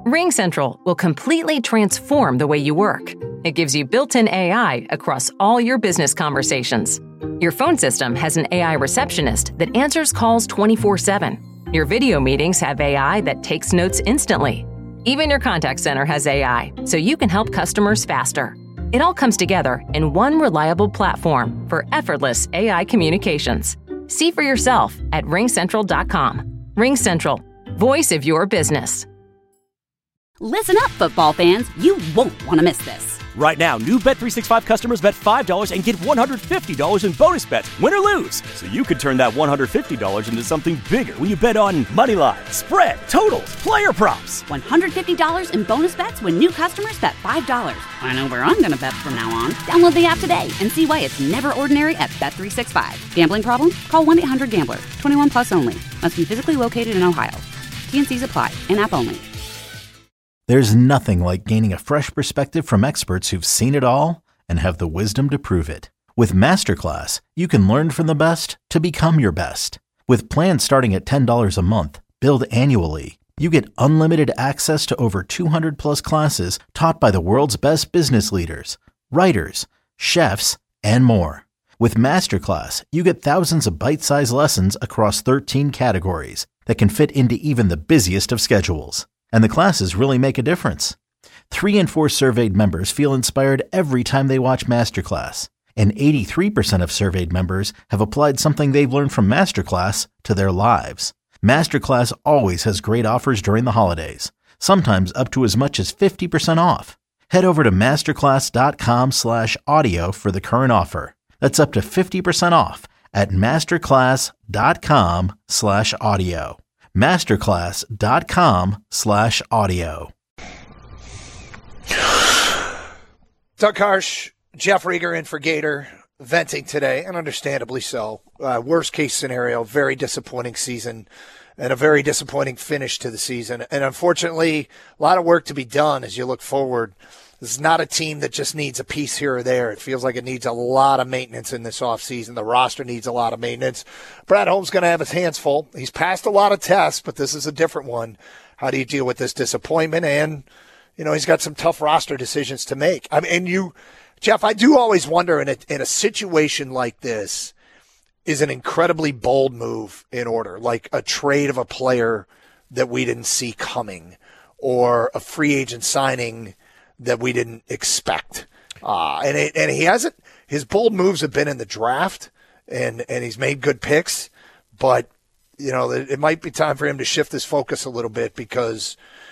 RingCentral will completely transform the way you work. It gives you built-in AI across all your business conversations. Your phone system has an AI receptionist that answers calls 24/7. Your video meetings have AI that takes notes instantly. Even your contact center has AI, so you can help customers faster. It all comes together in one reliable platform for effortless AI communications. See for yourself at ringcentral.com. RingCentral, voice of your business. Listen up, football fans. You won't want to miss this. Right now, new Bet365 customers bet $5 and get $150 in bonus bets, win or lose. So you could turn that $150 into something bigger when you bet on moneyline, spread, totals, player props. $150 in bonus bets when new customers bet $5. I know where I'm going to bet from now on. Download the app today and see why it's never ordinary at Bet365. Gambling problem? Call 1-800-GAMBLER. 21 plus only. Must be physically located in Ohio. T&Cs apply. In-app only. There's nothing like gaining a fresh perspective from experts who've seen it all and have the wisdom to prove it. With Masterclass, you can learn from the best to become your best. With plans starting at $10 a month, billed annually, you get unlimited access to over 200 plus classes taught by the world's best business leaders, writers, chefs, and more. With Masterclass, you get thousands of bite-sized lessons across 13 categories that can fit into even the busiest of schedules. And the classes really make a difference. 3 in 4 surveyed members feel inspired every time they watch Masterclass. And 83% of surveyed members have applied something they've learned from Masterclass to their lives. Masterclass always has great offers during the holidays, sometimes up to as much as 50% off. Head over to masterclass.com/audio for the current offer. That's up to 50% off at masterclass.com/audio. masterclass.com/audio. Doug Harsh, Jeff Rieger in for Gator, venting today, and understandably so. Worst case scenario, very disappointing season and a very disappointing finish to the season. And unfortunately, a lot of work to be done as you look forward. This is not a team that just needs a piece here or there. It feels like it needs a lot of maintenance in this offseason. The roster needs a lot of maintenance. Brad Holmes going to have his hands full. He's passed a lot of tests, but this is a different one. How do you deal with this disappointment? And, you know, he's got some tough roster decisions to make. I mean, and you, Jeff, I do always wonder in a situation like this, is an incredibly bold move in order, like a trade of a player that we didn't see coming or a free agent signing that we didn't expect. And he hasn't, his bold moves have been in the draft and he's made good picks, but you know, it might be time for him to shift his focus a little bit because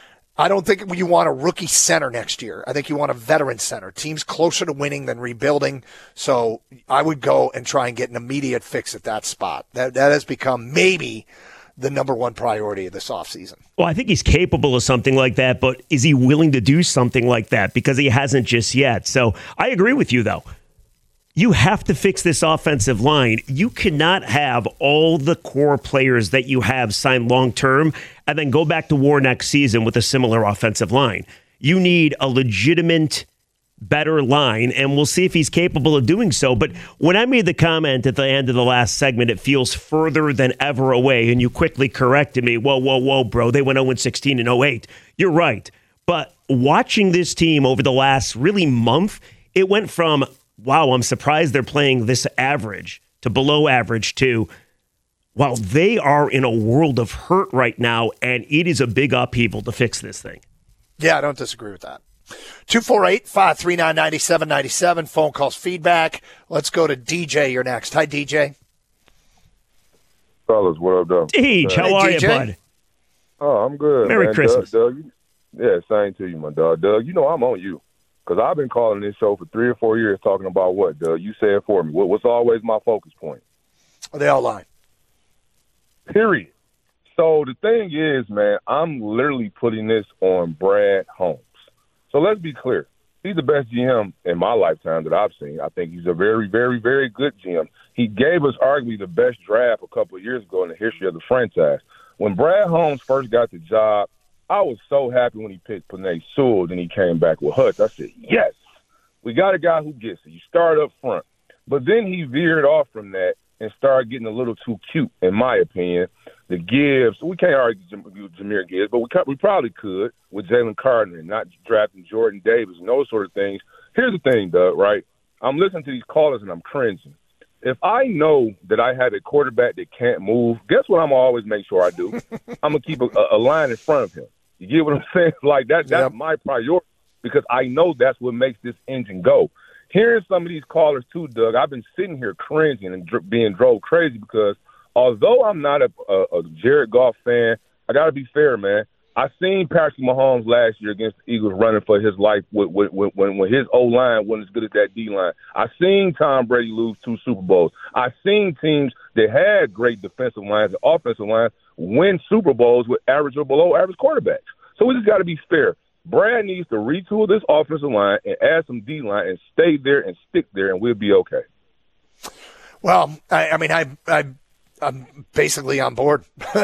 I don't think you want a rookie center next year. I think you want a veteran center. Team's closer to winning than rebuilding. So I would go and try and get an immediate fix at that spot. That has become maybe the number one priority of this offseason. Well, I think he's capable of something like that, but is he willing to do something like that? Because he hasn't just yet. So I agree with you, though. You have to fix this offensive line. You cannot have all the core players that you have signed long-term and then go back to war next season with a similar offensive line. You need a legitimate, better line, and we'll see if he's capable of doing so. But when I made the comment at the end of the last segment, it feels further than ever away, and you quickly corrected me. Whoa, bro. They went 0-16 in 08. You're right. But watching this team over the last really month, it went from, wow, I'm surprised they're playing this average to below average to, wow, they are in a world of hurt right now, and it is a big upheaval to fix this thing. Yeah, I don't disagree with that. 248-539-9797. Phone calls, feedback. Let's go to DJ. You're next. Hi, DJ. Fellas, what up, though? Deej, how are you, bud? Oh, I'm good. Merry Christmas. Doug, yeah, same to you, my dog. Doug, you know I'm on you. Because I've been calling this show for 3 or 4 years talking about what, Doug? You say it for me. What's always my focus point? They all lie. Period. So the thing is, man, I'm literally putting this on Brad Holmes. So let's be clear. He's the best GM in my lifetime that I've seen. I think he's a very, very, very good GM. He gave us arguably the best draft a couple of years ago in the history of the franchise. When Brad Holmes first got the job, I was so happy when he picked Penei Sewell and he came back with Hutch. I said, yes, we got a guy who gets it. You start up front. But then he veered off from that and started getting a little too cute, in my opinion. the Gibbs. We can't argue Jahmyr Gibbs, but we probably could with Jalen Carter and not drafting Jordan Davis and those sort of things. Here's the thing, Doug, right? I'm listening to these callers and I'm cringing. If I know that I have a quarterback that can't move, guess what I'm going to always make sure I do? I'm going to keep a line in front of him. You get what I'm saying? Like, that's my priority because I know that's what makes this engine go. Hearing some of these callers, too, Doug, I've been sitting here cringing and being drove crazy because although I'm not a Jared Goff fan, I got to be fair, man. I seen Patrick Mahomes last year against the Eagles running for his life when his O-line wasn't as good as that D-line. I seen Tom Brady lose 2 Super Bowls. I seen teams that had great defensive lines and offensive lines win Super Bowls with average or below average quarterbacks. So we just got to be fair. Brad needs to retool this offensive line and add some D-line and stay there and stick there, and we'll be okay. Well, I'm basically on board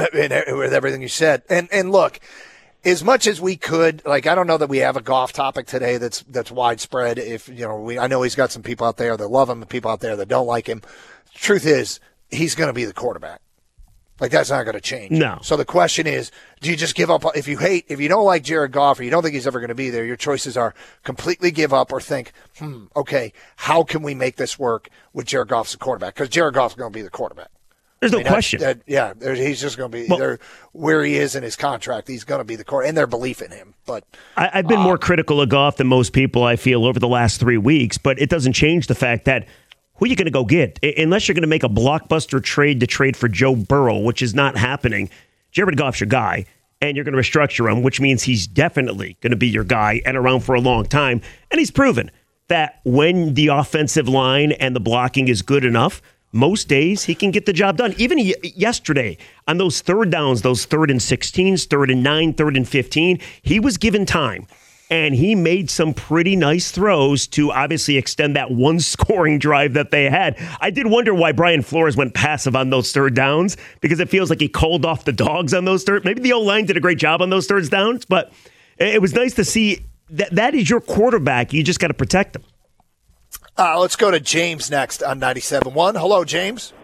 with everything you said. And look, as much as we could, like, I don't know that we have a Goff topic today that's widespread. If, you know, I know he's got some people out there that love him and people out there that don't like him. Truth is, he's going to be the quarterback. Like, that's not going to change. No. So the question is, do you just give up? If you don't like Jared Goff or you don't think he's ever going to be there, your choices are completely give up or think, okay, how can we make this work with Jared Goff as a quarterback? Because Jared Goff's going to be the quarterback. There's no question. He's just going to be where he is in his contract. He's going to be the core, and their belief in him. But I've been more critical of Goff than most people, I feel, over the last 3 weeks. But it doesn't change the fact that who are you going to go get? Unless you're going to make a blockbuster trade to trade for Joe Burrow, which is not happening. Jared Goff's your guy, and you're going to restructure him, which means he's definitely going to be your guy and around for a long time. And he's proven that when the offensive line and the blocking is good enough, most days he can get the job done. Even yesterday on those third downs, those 3rd and 16s, 3rd and 9, 3rd and 15, he was given time. And he made some pretty nice throws to obviously extend that one scoring drive that they had. I did wonder why Brian Flores went passive on those third downs because it feels like he called off the dogs on those third. Maybe the O-line did a great job on those third downs, but it was nice to see that is your quarterback. You just got to protect him. Let's go to James next on 97.1. Hello, James.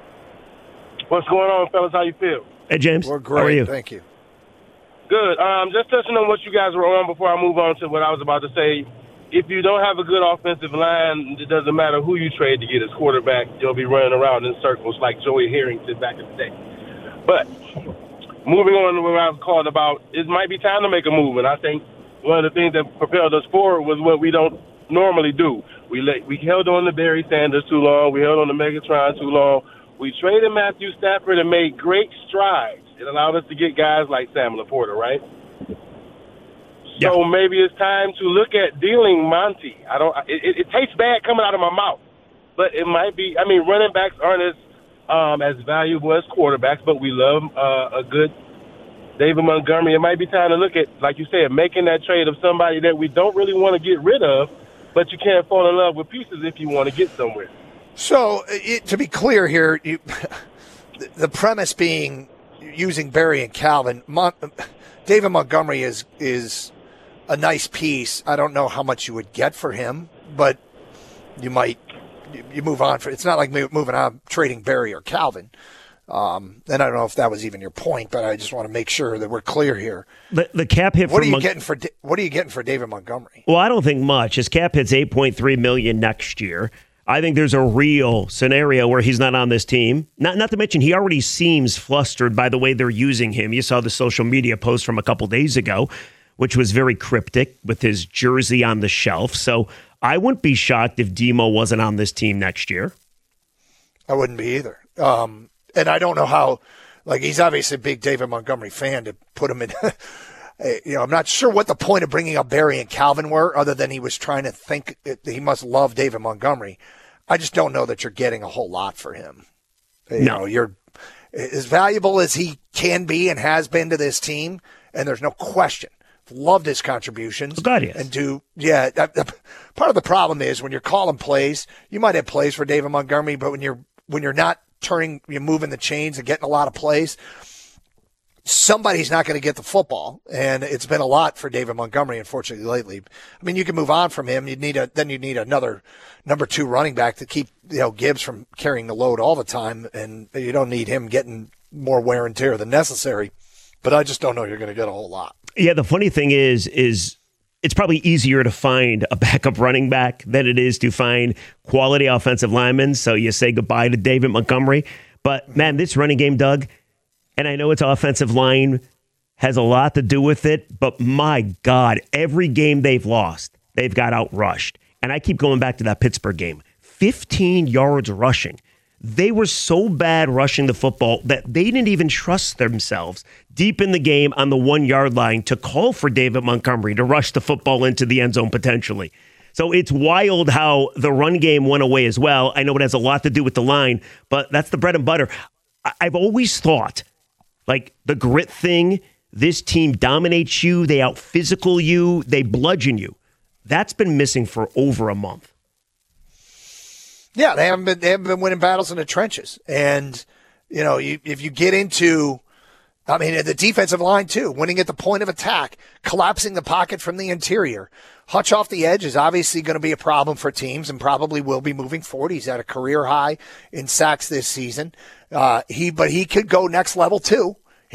What's going on, fellas? How you feel? Hey, James. We're great. How are you? Thank you. Good. Just touching on what you guys were on before I move on to what I was about to say. If you don't have a good offensive line, it doesn't matter who you trade to get as quarterback. You'll be running around in circles like Joey Harrington back in the day. But moving on to what I was calling about, it might be time to make a move. And I think one of the things that propelled us forward was what we don't normally do. We held on to Barry Sanders too long. We held on to Megatron too long. We traded Matthew Stafford and made great strides. It allowed us to get guys like Sam Laporta, right? Yeah. So maybe it's time to look at dealing Monty. It tastes bad coming out of my mouth, but it might be. I mean, running backs aren't as valuable as quarterbacks, but we love a good David Montgomery. It might be time to look at, like you said, making that trade of somebody that we don't really want to get rid of, but you can't fall in love with pieces if you want to get somewhere. So, to be clear here, the premise being using Barry and Calvin, David Montgomery is a nice piece. I don't know how much you would get for him, but you move on. It's not like moving on, trading Barry or Calvin. And I don't know if that was even your point, but I just want to make sure that we're clear here. The cap hit. What are you getting for David Montgomery? Well, I don't think much. His cap hit's $8.3 million next year. I think there's a real scenario where he's not on this team. Not to mention, he already seems flustered by the way they're using him. You saw the social media post from a couple days ago, which was very cryptic with his jersey on the shelf. So I wouldn't be shocked if Demo wasn't on this team next year. I wouldn't be either. And I don't know how, like, he's obviously a big David Montgomery fan to put him in. I'm not sure what the point of bringing up Barry and Calvin were, other than he was trying to think that he must love David Montgomery. I just don't know that you're getting a whole lot for him. You're as valuable as he can be and has been to this team, and there's no question. Loved his contributions. Oh, God, yes. Part of the problem is when you're calling plays, you might have plays for David Montgomery, but when you're not you're moving the chains and getting a lot of plays, somebody's not going to get the football, and it's been a lot for David Montgomery, unfortunately, lately. I mean, you can move on from him. You'd need another number 2 running back to keep Gibbs from carrying the load all the time, and you don't need him getting more wear and tear than necessary. But I just don't know you're going to get a whole lot. Yeah, the funny thing is it's probably easier to find a backup running back than it is to find quality offensive linemen. So you say goodbye to David Montgomery. But, man, this running game, Doug, and I know it's offensive line has a lot to do with it, but my God, every game they've lost, they've got outrushed. And I keep going back to that Pittsburgh game. 15 yards rushing. They were so bad rushing the football that they didn't even trust themselves deep in the game on the 1 yard line to call for David Montgomery to rush the football into the end zone potentially. So it's wild how the run game went away as well. I know it has a lot to do with the line, but that's the bread and butter. I've always thought, like, the grit thing, this team dominates you, they out-physical you, they bludgeon you. That's been missing for over a month. Yeah, they haven't been winning battles in the trenches. And, you know, if you get into, I mean, the defensive line too, winning at the point of attack, collapsing the pocket from the interior. Hutch off the edge is obviously going to be a problem for teams and probably will be moving forward. He's at a career high in sacks this season. But he could go next level too.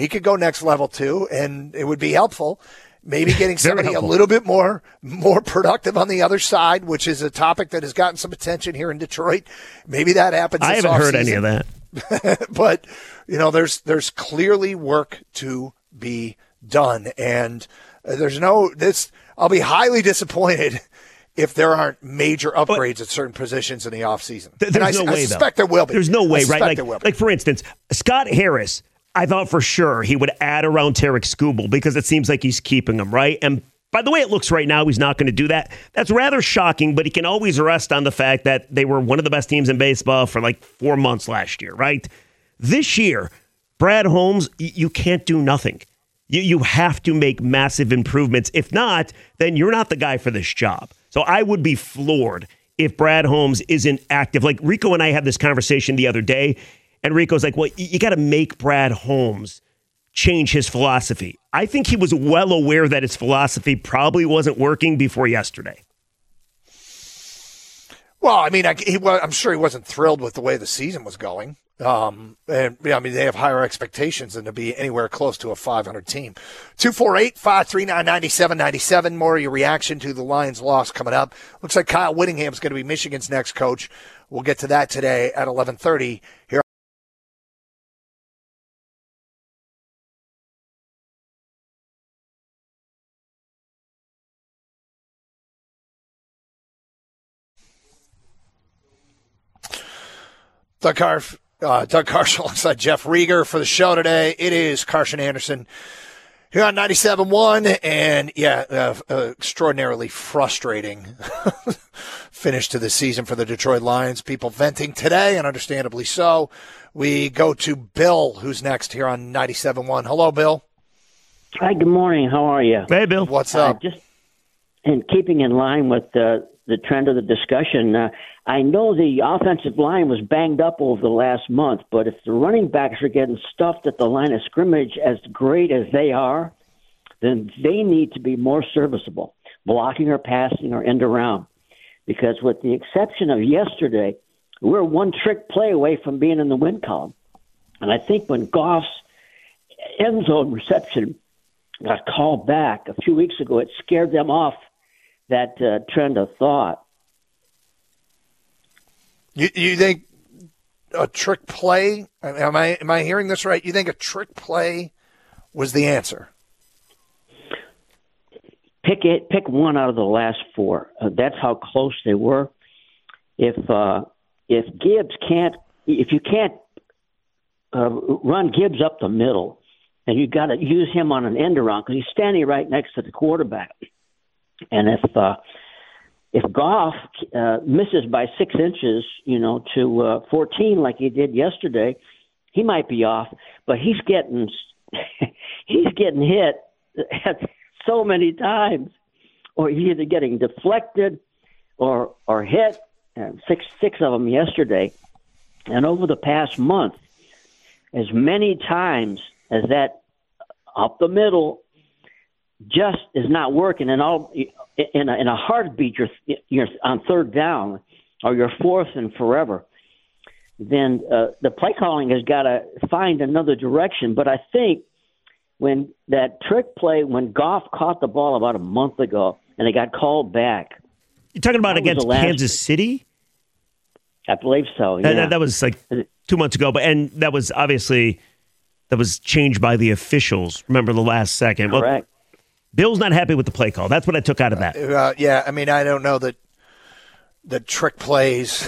And it would be helpful. Maybe getting somebody a little bit more productive on the other side, which is a topic that has gotten some attention here in Detroit. Maybe that happens. I haven't heard any of that. But, you know, there's clearly work to be done. And I'll be highly disappointed if there aren't major upgrades at certain positions in the offseason. I suspect there will be. There's no way, right? Like, for instance, Scott Harris, I thought for sure he would add around Tarek Skubal because it seems like he's keeping him, right? And by the way it looks right now, he's not going to do that. That's rather shocking, but he can always rest on the fact that they were one of the best teams in baseball for like 4 months last year, right? This year, Brad Holmes, you can't do nothing. You have to make massive improvements. If not, then you're not the guy for this job. So I would be floored if Brad Holmes isn't active. Like Rico and I had this conversation the other day, and Rico's like, well, you got to make Brad Holmes change his philosophy. I think he was well aware that his philosophy probably wasn't working before yesterday. Well, I mean, I'm sure he wasn't thrilled with the way the season was going. And I mean, they have higher expectations than to be anywhere close to a 500 team. 248-539-9797. More of your reaction to the Lions' loss coming up. Looks like Kyle Whittingham's going to be Michigan's next coach. We'll get to that today at 11:30 here. Doug Karsch alongside Jeff Rieger for the show today. It is Karsch and Anderson here on 97.1, and extraordinarily frustrating finish to the season for the Detroit Lions. People venting today, and understandably so. We go to Bill, who's next here on 97.1. Hello, Bill. Hi, good morning. How are you? Hey, Bill. What's up? Just in keeping in line with the trend of the discussion, I know the offensive line was banged up over the last month, but if the running backs are getting stuffed at the line of scrimmage as great as they are, then they need to be more serviceable, blocking or passing or end around. Because with the exception of yesterday, we're one trick play away from being in the win column. And I think when Goff's end zone reception got called back a few weeks ago, it scared them off that trend of thought. You think a trick play? Am I hearing this right? You think a trick play was the answer? Pick one out of the last four. That's how close they were. If Gibbs can't, if you can't run Gibbs up the middle, and you got to use him on an end around because he's standing right next to the quarterback. And if Goff misses by 6 inches, to 14 like he did yesterday, he might be off. But he's getting hit so many times, or he's either getting deflected or hit. And six of them yesterday, and over the past month, as many times as that up the middle just is not working, and in a heartbeat, you're on third down, or you're fourth and forever. then the play calling has got to find another direction. But I think when that trick play, when Goff caught the ball about a month ago and it got called back. You're talking about against Kansas City? I believe so, yeah. That was like 2 months ago, and that was obviously changed by the officials. Remember the last second. Correct. Well, Bill's not happy with the play call. That's what I took out of that. Yeah, I mean, I don't know that the trick plays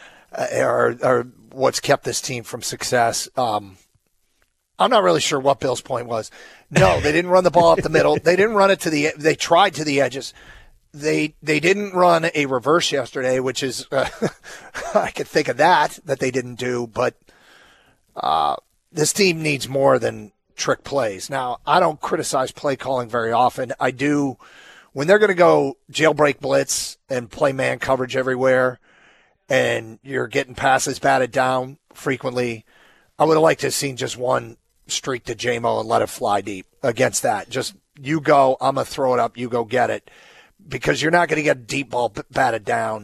are what's kept this team from success. I'm not really sure what Bill's point was. No, they didn't run the ball up the middle. They didn't run it they tried to the edges. They didn't run a reverse yesterday, which is I could think of that they didn't do. But this team needs more than trick plays. Now, I don't criticize play calling very often. I do when they're going to go jailbreak blitz and play man coverage everywhere, and you're getting passes batted down frequently. I would have liked to have seen just one streak to J-Mo and let it fly deep against that. Just you go, I'm going to throw it up, you go get it. Because you're not going to get a deep ball batted down,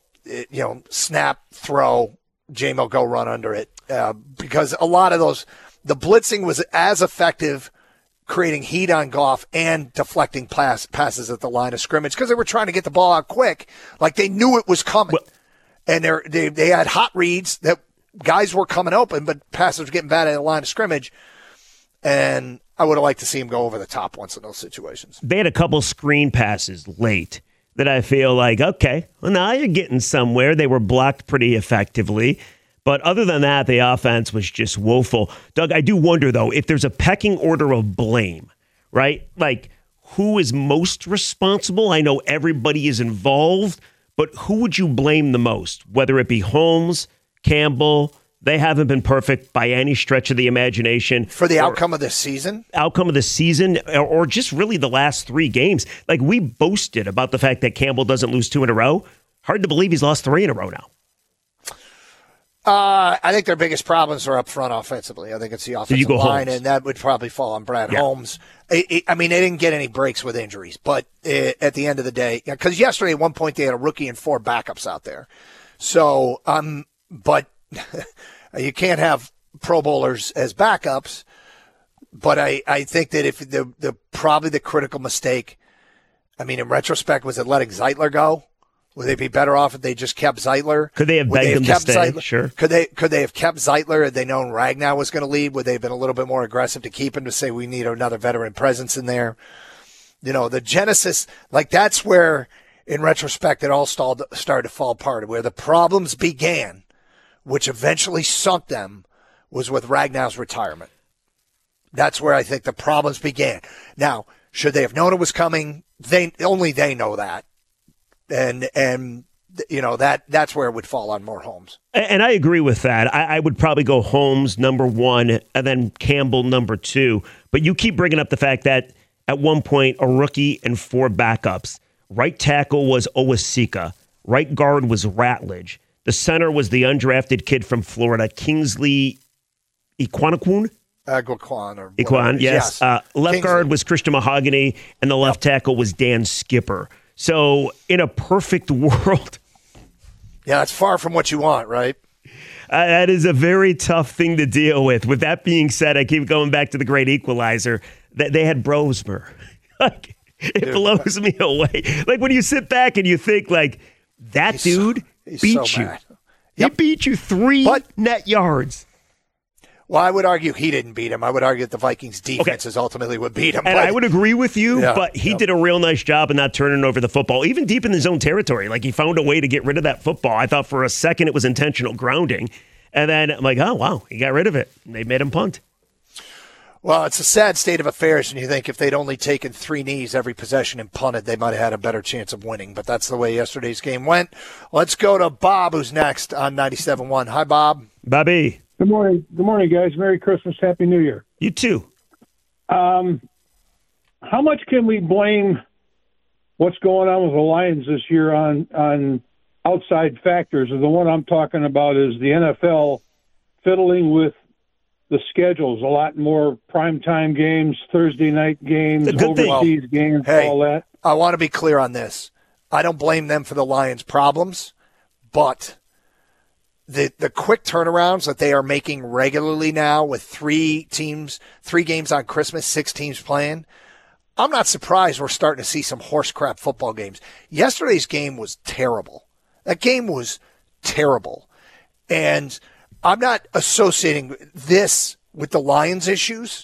snap, throw, J-Mo go run under it. Because a lot of those, the blitzing was as effective creating heat on Goff and deflecting passes at the line of scrimmage because they were trying to get the ball out quick, like they knew it was coming. And they had hot reads that guys were coming open, but passes were getting bad at the line of scrimmage. And I would have liked to see him go over the top once in those situations. They had a couple screen passes late that I feel like, okay, well, now you're getting somewhere. They were blocked pretty effectively. But other than that, the offense was just woeful. Doug, I do wonder, though, if there's a pecking order of blame, right? Like, who is most responsible? I know everybody is involved, but who would you blame the most? Whether it be Holmes, Campbell, they haven't been perfect by any stretch of the imagination. For the outcome of the season? Outcome of the season, or just really the last 3 games. Like, we boasted about the fact that Campbell doesn't lose 2 in a row. Hard to believe he's lost 3 in a row now. I think their biggest problems are up front offensively. I think it's the offensive line, Holmes. And that would probably fall on Brad Holmes. I mean, they didn't get any breaks with injuries, but at the end of the day, because yesterday at one point they had a rookie and 4 backups out there. So, but you can't have Pro Bowlers as backups. But I think that if the probably the critical mistake, I mean, in retrospect, was it letting Zeitler go? Would they be better off if they just kept Zeitler? Could they have begged him to stay? Zeitler? Sure. Could they have kept Zeitler had they known Ragnow was going to leave? Would they have been a little bit more aggressive to keep him, to say we need another veteran presence in there? The genesis, like that's where, in retrospect, it all started to fall apart. Where the problems began, which eventually sunk them, was with Ragnow's retirement. That's where I think the problems began. Now, should they have known it was coming? Only they know that. And that's where it would fall on more Holmes. And I agree with that. I would probably go Holmes number 1 and then Campbell number 2. But you keep bringing up the fact that at one point a rookie and 4 backups. Right tackle was Owasika. Right guard was Ratledge. The center was the undrafted kid from Florida, Kingsley Equaniquan. Equan, yes. Left guard was Christian Mahogany, and the left tackle was Dan Skipper. So, in a perfect world. Yeah, it's far from what you want, right? That is a very tough thing to deal with. With that being said, I keep going back to the great equalizer. They had Brosmer. It blows me away. Like, when you sit back and you think, like, that dude beat you. Yep. He beat you 3 net yards. Well, I would argue he didn't beat him. I would argue that the Vikings defenses ultimately would beat him. And I would agree with you, but he did a real nice job of not turning over the football, even deep in his own territory. Like, he found a way to get rid of that football. I thought for a second it was intentional grounding. And then I'm like, oh, wow, he got rid of it. And they made him punt. Well, it's a sad state of affairs, and you think if they'd only taken 3 knees every possession and punted, they might have had a better chance of winning. But that's the way yesterday's game went. Let's go to Bob, who's next on 97.1. Hi, Bob. Bobby. Good morning. Good morning, guys. Merry Christmas. Happy New Year. You too. How much can we blame what's going on with the Lions this year on outside factors? The one I'm talking about is the NFL fiddling with the schedules. A lot more primetime games, Thursday night games, overseas games, all that. I want to be clear on this. I don't blame them for the Lions' problems, but the quick turnarounds that they are making regularly now with 3 games on Christmas, 6 teams playing, I'm not surprised we're starting to see some horse crap football games. Yesterday's game was terrible. That game was terrible. And I'm not associating this with the Lions' issues,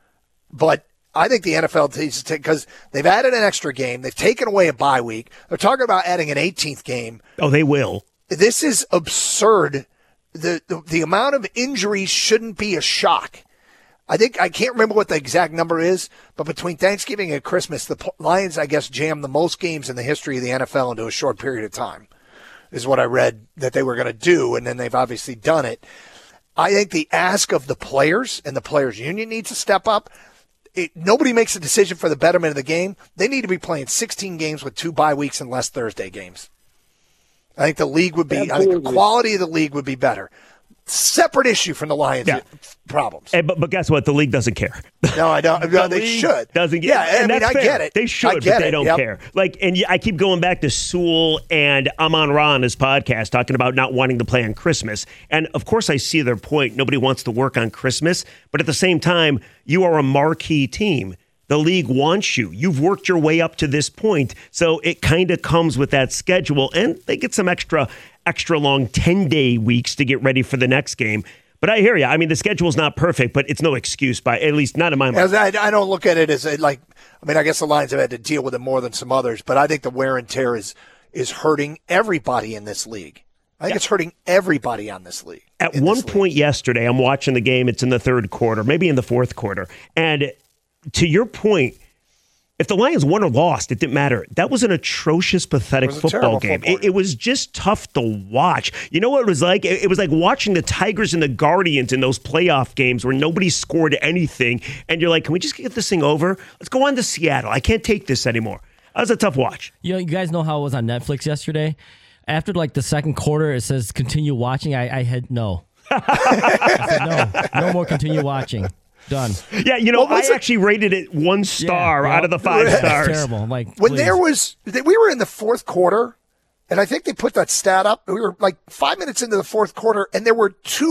but I think the NFL needs to take, because they've added an extra game. They've taken away a bye week. They're talking about adding an 18th game. Oh, they will. This is absurd. The amount of injuries shouldn't be a shock. I can't remember what the exact number is, but between Thanksgiving and Christmas, the Lions, I guess, jammed the most games in the history of the NFL into a short period of time, is what I read that they were going to do, and then they've obviously done it. I think the ask of the players and the players' union needs to step up. Nobody makes a decision for the betterment of the game. They need to be playing 16 games with 2 bye weeks and less Thursday games. I think the league would be, I think the quality of the league would be better. Separate issue from the Lions' problems. But guess what? The league doesn't care. No, I don't. They should. Doesn't get. Yeah, and I get it. They should, but they don't care. And I keep going back to Sewell and Amon Ra on his podcast talking about not wanting to play on Christmas. And of course, I see their point. Nobody wants to work on Christmas, but at the same time, you are a marquee team. The league wants you. You've worked your way up to this point, so it kind of comes with that schedule, and they get some extra long 10-day weeks to get ready for the next game. But I hear you. I mean, the schedule's not perfect, but it's no excuse, at least not in my mind. I don't look at it as I guess the Lions have had to deal with it more than some others, but I think the wear and tear is hurting everybody in this league. I think it's hurting everybody on this league. At one point yesterday, I'm watching the game. It's in the third quarter, maybe in the fourth quarter, and to your point, if the Lions won or lost, it didn't matter. That was an atrocious, pathetic football game. It was just tough to watch. You know what it was like? It was like watching the Tigers and the Guardians in those playoff games where nobody scored anything, and you're like, can we just get this thing over? Let's go on to Seattle. I can't take this anymore. That was a tough watch. You guys know how it was on Netflix yesterday? After the second quarter, it says continue watching. I had no. I said no more continue watching. Done. Yeah, I actually rated it 1 star out of the 5 stars. Terrible. We were in the fourth quarter, and I think they put that stat up. We were 5 minutes into the fourth quarter, and there were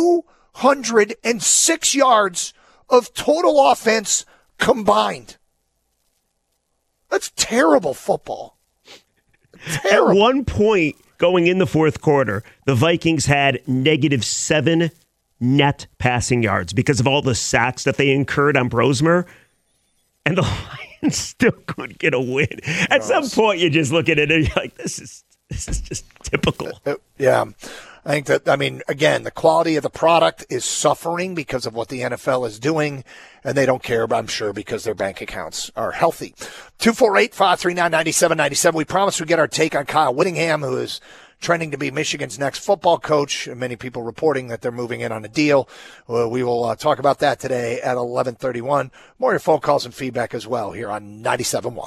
206 yards of total offense combined. That's terrible football. Terrible. At one point going in the fourth quarter, the Vikings had -7 net passing yards because of all the sacks that they incurred on Brosmer, and the Lions still couldn't get a win. At some point, you just look at it and you're like, this is just typical. Yeah. I think that, again, the quality of the product is suffering because of what the NFL is doing, and they don't care, I'm sure, because their bank accounts are healthy. 248-539-9797. We promised we'd get our take on Kyle Whittingham, who is trending to be Michigan's next football coach, and many people reporting that they're moving in on a deal. We will talk about that today at 11:31. More of your phone calls and feedback as well here on 97.1.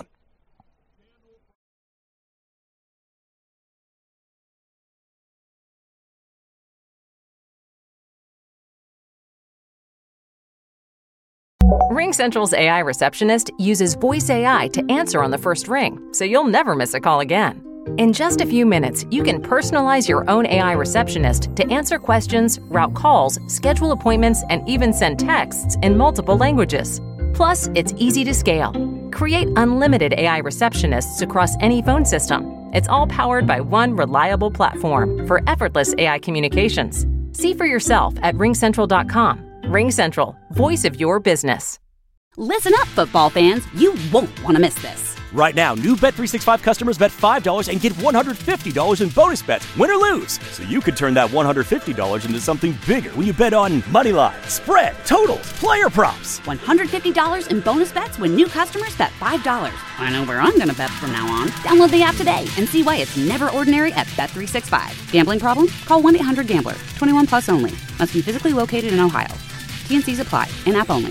RingCentral's AI receptionist uses voice AI to answer on the first ring, so you'll never miss a call again. In just a few minutes, you can personalize your own AI receptionist to answer questions, route calls, schedule appointments, and even send texts in multiple languages. Plus, it's easy to scale. Create unlimited AI receptionists across any phone system. It's all powered by one reliable platform for effortless AI communications. See for yourself at ringcentral.com. RingCentral, voice of your business. Listen up, football fans. You won't want to miss this. Right now, new Bet365 customers bet $5 and get $150 in bonus bets, win or lose. So you could turn that $150 into something bigger when you bet on moneyline, spread, totals, player props. $150 in bonus bets when new customers bet $5. I know where I'm going to bet from now on. Download the app today and see why it's never ordinary at Bet365. Gambling problem? Call 1-800-GAMBLER. 21 plus only. Must be physically located in Ohio. T&Cs apply. In-app only.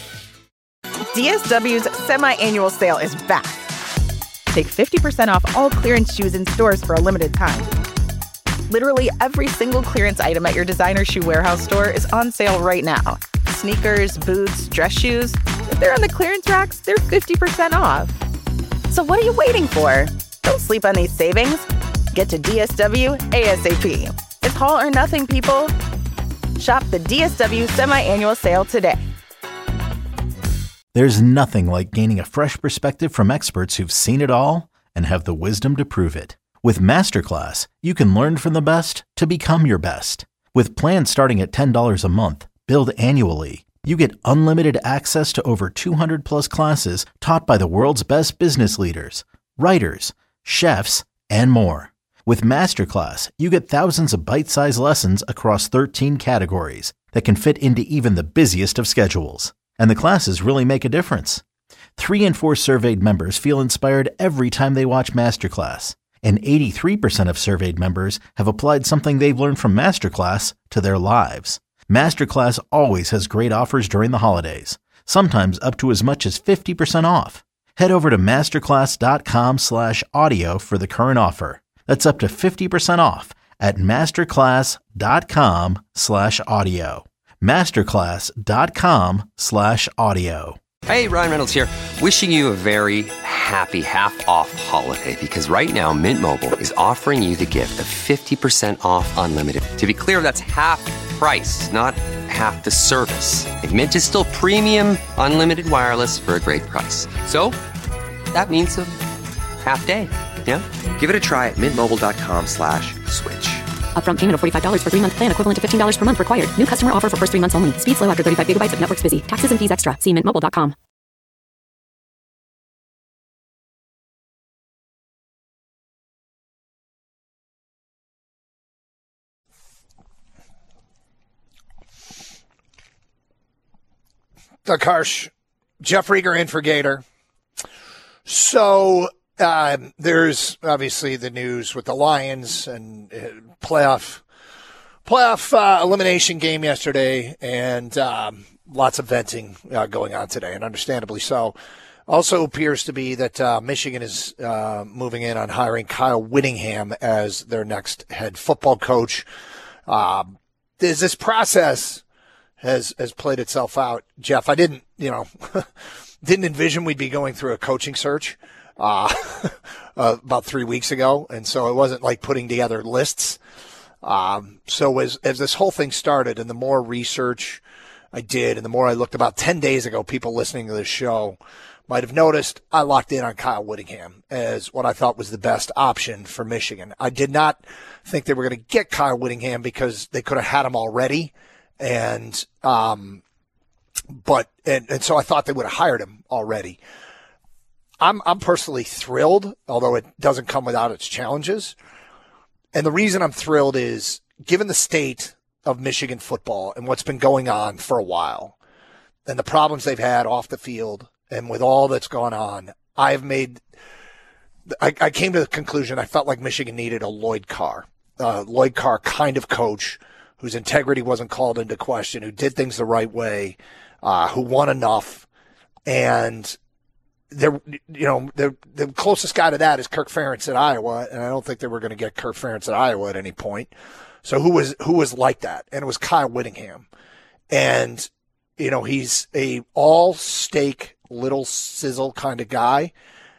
DSW's semi-annual sale is back. Take 50% off all clearance shoes in stores for a limited time. Literally every single clearance item at your designer shoe warehouse store is on sale right now. Sneakers, boots, dress shoes. If they're on the clearance racks, they're 50% off. So what are you waiting for? Don't sleep on these savings. Get to DSW ASAP. It's all or nothing, people. Shop the DSW Semi-Annual Sale today. There's nothing like gaining a fresh perspective from experts who've seen it all and have the wisdom to prove it. With Masterclass, you can learn from the best to become your best. With plans starting at $10 a month, billed annually, you get unlimited access to over 200 plus classes taught by the world's best business leaders, writers, chefs, and more. With Masterclass, you get thousands of bite-sized lessons across 13 categories that can fit into even the busiest of schedules. And the classes really make a difference. 3 in 4 surveyed members feel inspired every time they watch Masterclass. And 83% of surveyed members have applied something they've learned from Masterclass to their lives. Masterclass always has great offers during the holidays, sometimes up to as much as 50% off. Head over to masterclass.com/audio for the current offer. That's up to 50% off at masterclass.com/audio. masterclass.com/audio. Hey, Ryan Reynolds here. Wishing you a very happy half-off holiday because right now Mint Mobile is offering you the gift of 50% off unlimited. To be clear, that's half price, not half the service. And Mint is still premium unlimited wireless for a great price. So that means a half day. Yeah? Give it a try at mintmobile.com/switch. Upfront payment of $45 for 3-month plan, equivalent to $15 per month required. New customer offer for first 3 months only. Speed slow after 35 gigabytes if network's busy. Taxes and fees extra. See mintmobile.com. Doug Harsh, Jeff Rieger in for Gator. So there's obviously the news with the Lions and playoff elimination game yesterday, and lots of venting going on today, and understandably so. Also appears to be that Michigan is moving in on hiring Kyle Whittingham as their next head football coach. This process has played itself out. Jeff, I didn't envision we'd be going through a coaching search about 3 weeks ago, and so it wasn't like putting together lists. So as this whole thing started, and the more research I did, and the more I looked, about 10 days ago, people listening to this show might have noticed I locked in on Kyle Whittingham as what I thought was the best option for Michigan. I did not think they were going to get Kyle Whittingham because they could have had him already, and so I thought they would have hired him already. I'm personally thrilled, although it doesn't come without its challenges. And the reason I'm thrilled is, given the state of Michigan football and what's been going on for a while, and the problems they've had off the field, and with all that's gone on, I came to the conclusion I felt like Michigan needed a Lloyd Carr kind of coach whose integrity wasn't called into question, who did things the right way, who won enough. And the closest guy to that is Kirk Ferentz at Iowa, and I don't think they were going to get Kirk Ferentz at Iowa at any point. So who was like that? And it was Kyle Whittingham. And he's a all steak, little sizzle kind of guy.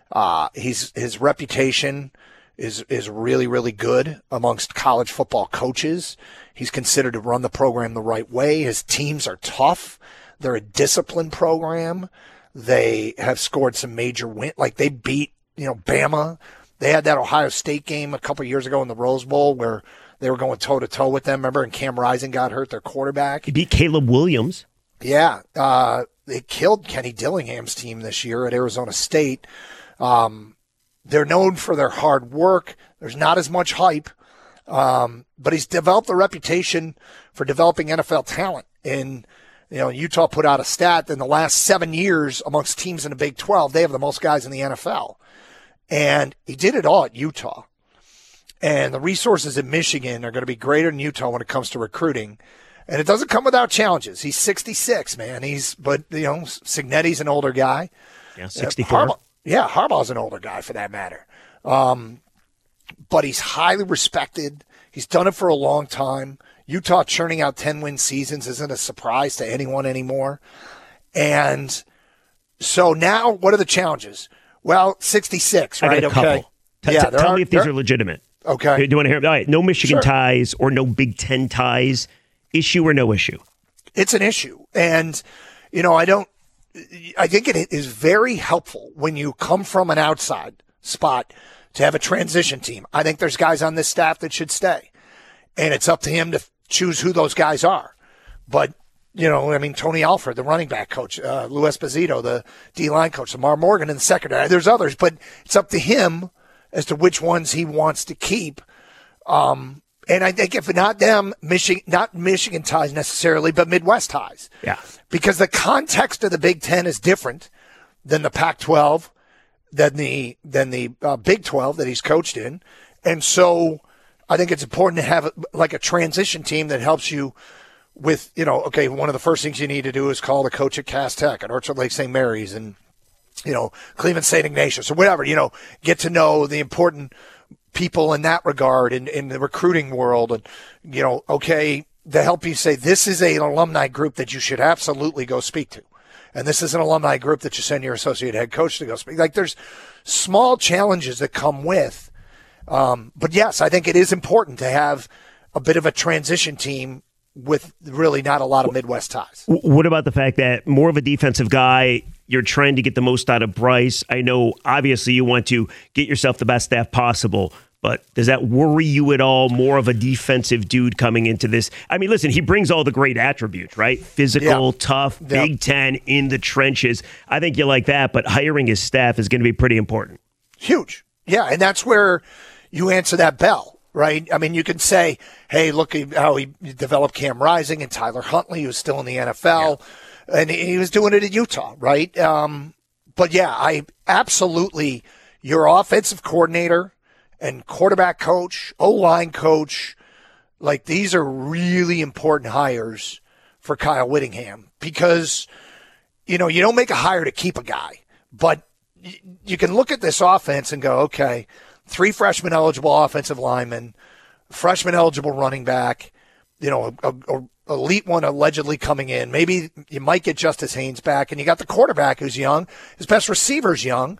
His reputation is really, really good amongst college football coaches. He's considered to run the program the right way. His teams are tough. They're a disciplined program. They have scored some major wins. Like, they beat, Bama. They had that Ohio State game a couple of years ago in the Rose Bowl where they were going toe-to-toe with them. Remember? And Cam Rising got hurt, their quarterback. He beat Caleb Williams. Yeah. They killed Kenny Dillingham's team this year at Arizona State. They're known for their hard work. There's not as much hype. But he's developed a reputation for developing NFL talent. And, Utah put out a stat that in the last 7 years amongst teams in the Big 12, they have the most guys in the NFL. And he did it all at Utah. And the resources in Michigan are going to be greater than Utah when it comes to recruiting. And it doesn't come without challenges. He's 66, man. Signetti's an older guy. Yeah, 64. Harbaugh's an older guy for that matter. But he's highly respected. He's done it for a long time. Utah churning out 10-win seasons isn't a surprise to anyone anymore. And so now, what are the challenges? Well, 66, right? I got a couple. Tell me if these are legitimate. Okay. Do you want to hear? All right. No Michigan Sure. ties or no Big Ten ties. Issue or no issue? It's an issue. And, I think it is very helpful when you come from an outside spot to have a transition team. I think there's guys on this staff that should stay. And it's up to him to choose who those guys are. But, Tony Alford, the running back coach, Lou Esposito, the D-line coach, Lamar Morgan in the secondary. There's others, but it's up to him as to which ones he wants to keep. And I think if not them, not Michigan ties necessarily, but Midwest ties. Yeah. Because the context of the Big Ten is different than the Pac-12, than the Big 12 that he's coached in. And so I think it's important to have like a transition team that helps you with, one of the first things you need to do is call the coach at Cass Tech and Orchard Lake St. Mary's and, Cleveland St. Ignatius or whatever, get to know the important people in that regard in the recruiting world and, to help you say this is an alumni group that you should absolutely go speak to. And this is an alumni group that you send your associate head coach to go speak. Like there's small challenges that come with. But yes, I think it is important to have a bit of a transition team with really not a lot of Midwest ties. What about the fact that more of a defensive guy, you're trying to get the most out of Bryce? I know obviously you want to get yourself the best staff possible, but does that worry you at all? More of a defensive dude coming into this? I mean, listen, he brings all the great attributes, right? Physical, tough, Big Ten, in the trenches. I think you like that, but hiring his staff is going to be pretty important. Huge. Yeah, and that's where you answer that bell, right? I mean, you can say, hey, look how he developed Cam Rising and Tyler Huntley, who's still in the NFL, and he was doing it at Utah, right? But yeah, I absolutely, your offensive coordinator and quarterback coach, O-line coach, like these are really important hires for Kyle Whittingham because, you don't make a hire to keep a guy, but you can look at this offense and go, okay, 3 freshman eligible offensive linemen, freshman eligible running back, a elite one allegedly coming in. Maybe you might get Justice Haynes back, and you got the quarterback who's young. His best receiver's young.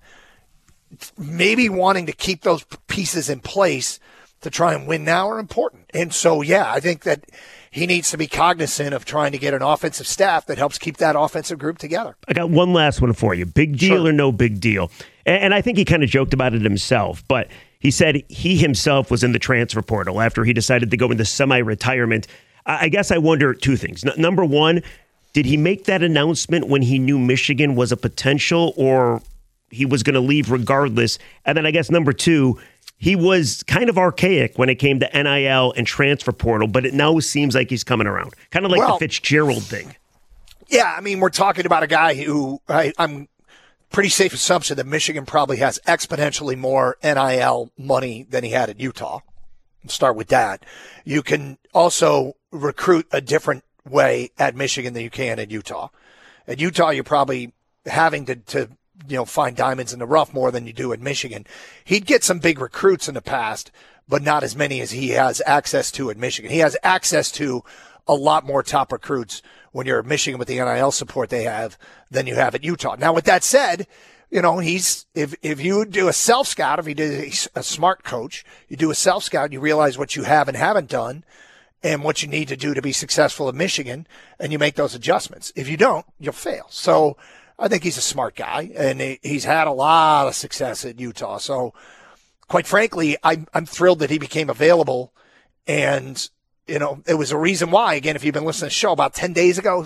Maybe wanting to keep those pieces in place to try and win now are important. And so, yeah, I think that he needs to be cognizant of trying to get an offensive staff that helps keep that offensive group together. I got one last one for you. Big deal or no big deal? And I think he kind of joked about it himself, but he said he himself was in the transfer portal after he decided to go into semi-retirement. I guess I wonder 2 things. Number one, did he make that announcement when he knew Michigan was a potential, or he was going to leave regardless? And then I guess number 2, he was kind of archaic when it came to NIL and transfer portal, but it now seems like he's coming around. Kind of like the Fitzgerald thing. Yeah, I mean, we're talking about a guy who I'm pretty safe assumption that Michigan probably has exponentially more NIL money than he had at Utah. Let's start with that. You can also recruit a different way at Michigan than you can at Utah. At Utah, you're probably having to find diamonds in the rough more than you do at Michigan. He'd get some big recruits in the past, but not as many as he has access to at Michigan. He has access to a lot more top recruits when you're at Michigan with the NIL support they have than you have at Utah. Now, with that said, he's if you do a self-scout, if you do a smart coach, you do a self-scout, you realize what you have and haven't done and what you need to do to be successful at Michigan, and you make those adjustments. If you don't, you'll fail. So I think he's a smart guy, and he's had a lot of success at Utah. So, quite frankly, I'm thrilled that he became available. And, it was a reason why, again, if you've been listening to the show about 10 days ago,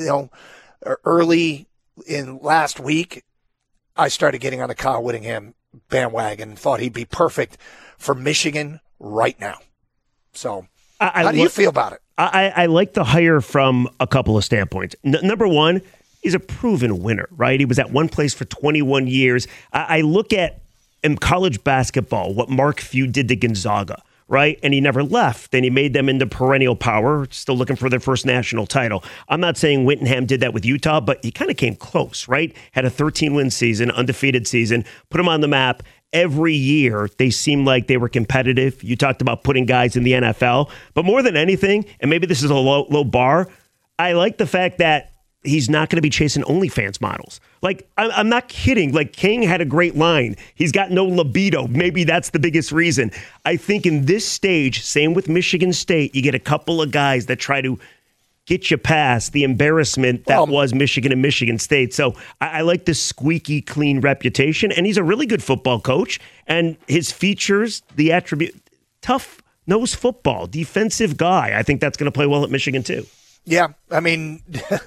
early in last week, I started getting on the Kyle Whittingham bandwagon and thought he'd be perfect for Michigan right now. So, how do you feel about it? I like the hire from a couple of standpoints. Number one, he's a proven winner, right? He was at one place for 21 years. I look at in college basketball what Mark Few did to Gonzaga, right? And he never left. And he made them into perennial power, still looking for their first national title. I'm not saying Whittingham did that with Utah, but he kind of came close, right? Had a 13-win season, undefeated season, put him on the map. Every year, they seemed like they were competitive. You talked about putting guys in the NFL. But more than anything, and maybe this is a low bar, I like the fact that he's not going to be chasing OnlyFans models. Like, I'm not kidding. Like, King had a great line. He's got no libido. Maybe that's the biggest reason. I think in this stage, same with Michigan State, you get a couple of guys that try to get you past the embarrassment that was Michigan and Michigan State. So I like the squeaky clean reputation, and he's a really good football coach. And his features, the attribute, tough nose football, defensive guy. I think that's going to play well at Michigan too. Yeah, I mean,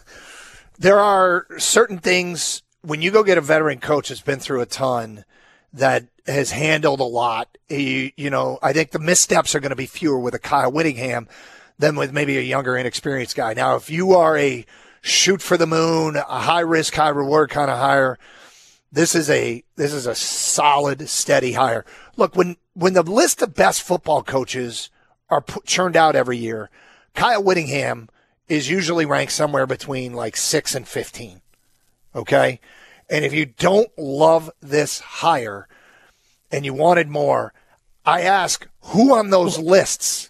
there are certain things when you go get a veteran coach that's been through a ton, that has handled a lot. You know, I think the missteps are going to be fewer with a Kyle Whittingham than with maybe a younger, inexperienced guy. Now, if you are a shoot for the moon, a high risk, high reward kind of hire, this is a solid, steady hire. Look, when the list of best football coaches are churned out every year, Kyle Whittingham is usually ranked somewhere between like 6 and 15. Okay? And if you don't love this hire and you wanted more, I ask who on those lists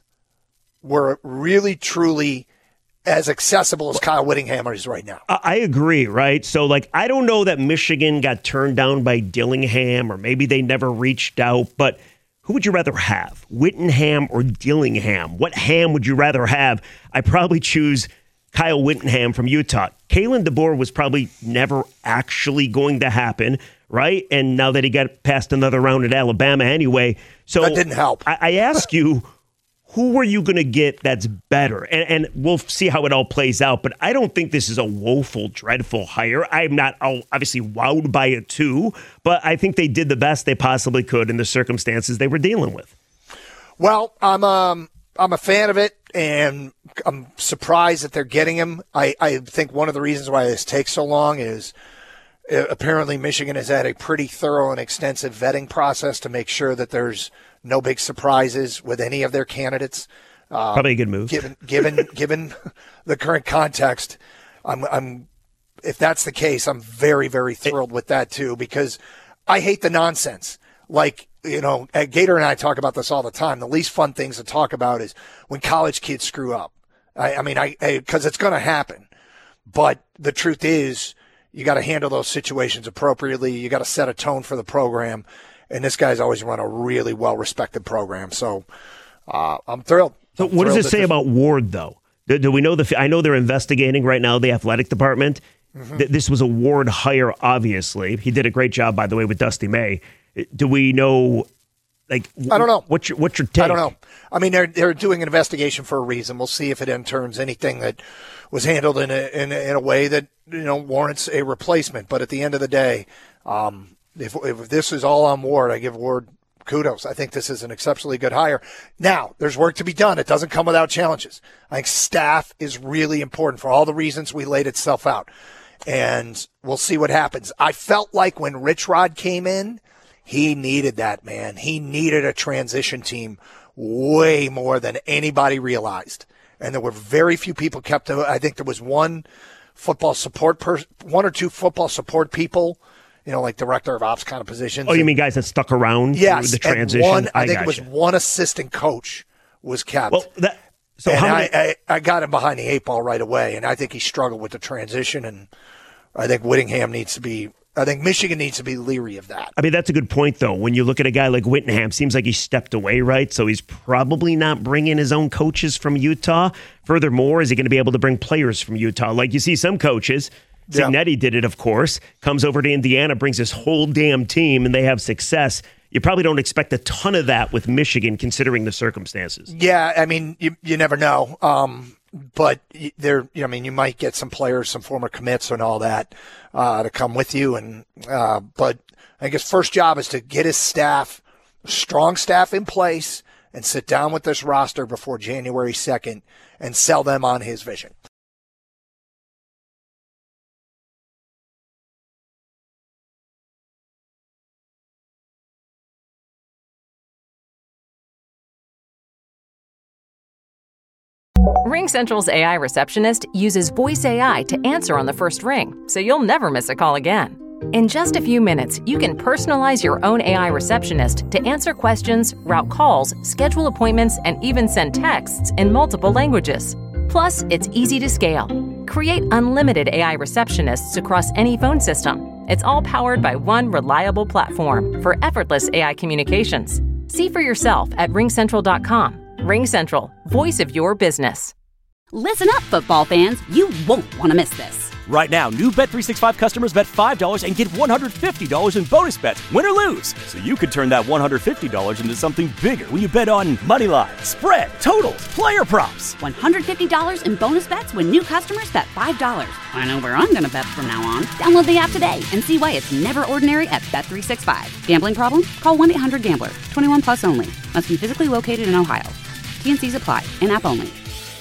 were really, truly as accessible as Kyle Whittingham is right now. I agree, right? So, like, I don't know that Michigan got turned down by Dillingham, or maybe they never reached out, but who would you rather have, Whittingham or Dillingham? What ham would you rather have? I probably choose Kyle Whittingham from Utah. Kalen DeBoer was probably never actually going to happen, right? And now that he got past another round at Alabama anyway. So that didn't help. I ask you, who are you going to get that's better? And we'll see how it all plays out. But I don't think this is a woeful, dreadful hire. I'm not obviously wowed by it too, but I think they did the best they possibly could in the circumstances they were dealing with. Well, I'm a fan of it, and I'm surprised that they're getting him. I think one of the reasons why this takes so long is apparently Michigan has had a pretty thorough and extensive vetting process to make sure that there's no big surprises with any of their candidates. Probably a good move. Given the current context, I'm if that's the case, I'm very, very thrilled with that too, because I hate the nonsense. Like, you know, Gator and I talk about this all the time. The least fun things to talk about is when college kids screw up. I mean, because it's going to happen. But the truth is, you got to handle those situations appropriately. You got to set a tone for the program. And this guy's always run a really well-respected program. So I'm thrilled. So what does it say about Ward, though? Do we know I know they're investigating right now, the athletic department. Mm-hmm. This was a Ward hire, obviously. He did a great job, by the way, with Dusty May. Do we know, like, I don't know. What's your take? I don't know. I mean, they're doing an investigation for a reason. We'll see if it turns anything that was handled in a way that, you know, warrants a replacement. But at the end of the day, if this is all on Ward, I give Ward kudos. I think this is an exceptionally good hire. Now, there's work to be done. It doesn't come without challenges. I think staff is really important for all the reasons we laid itself out. And we'll see what happens. I felt like when Rich Rod came in, he needed that, man. He needed a transition team way more than anybody realized. And there were very few people kept to it. I think there was one or two football support people, you know, like director of ops kind of positions. Oh, you mean guys that stuck around through the transition? I think it was one assistant coach was kept. Well, I got him behind the eight ball right away, and I think he struggled with the transition, and I think Michigan needs to be leery of that. I mean, that's a good point, though. When you look at a guy like Whittingham, seems like he stepped away, right? So he's probably not bringing his own coaches from Utah. Furthermore, is he going to be able to bring players from Utah? Like you see some coaches, Cignetti did it, of course, comes over to Indiana, brings his whole damn team, and they have success. You probably don't expect a ton of that with Michigan, considering the circumstances. Yeah, I mean, you never know. But you might get some players, some former commits and all that to come with you. But I think his first job is to get his strong staff in place and sit down with this roster before January 2nd and sell them on his vision. RingCentral's AI receptionist uses voice AI to answer on the first ring, so you'll never miss a call again. In just a few minutes, you can personalize your own AI receptionist to answer questions, route calls, schedule appointments, and even send texts in multiple languages. Plus, it's easy to scale. Create unlimited AI receptionists across any phone system. It's all powered by one reliable platform for effortless AI communications. See for yourself at RingCentral.com. RingCentral, voice of your business. Listen up, football fans. You won't want to miss this. Right now, new Bet365 customers bet $5 and get $150 in bonus bets, win or lose. So you could turn that $150 into something bigger when you bet on moneyline, spread, totals, player props. $150 in bonus bets when new customers bet $5. I know where I'm going to bet from now on. Download the app today and see why it's never ordinary at Bet365. Gambling problem? Call 1-800-GAMBLER. 21 plus only. Must be physically located in Ohio. T&Cs apply. In-app only.